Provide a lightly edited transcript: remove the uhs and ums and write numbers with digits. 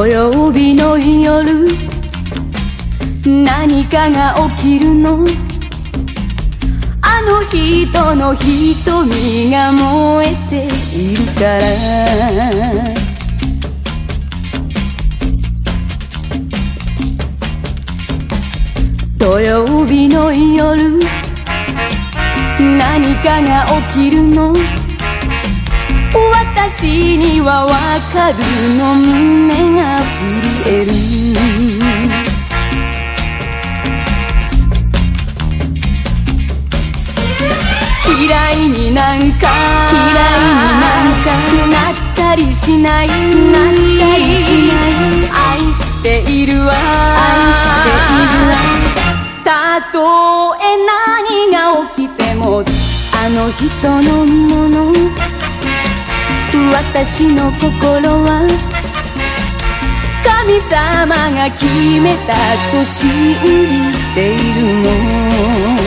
土曜日の夜、何かが起きるの。あの人の瞳が燃えているから。土曜日の夜、何かが起きるの。私にはわかるの。胸が震える。嫌いになんかなったりしない。愛しているわ。たとえ何が起きてもあの人のもの。私の心は神様が決めたと信じているの。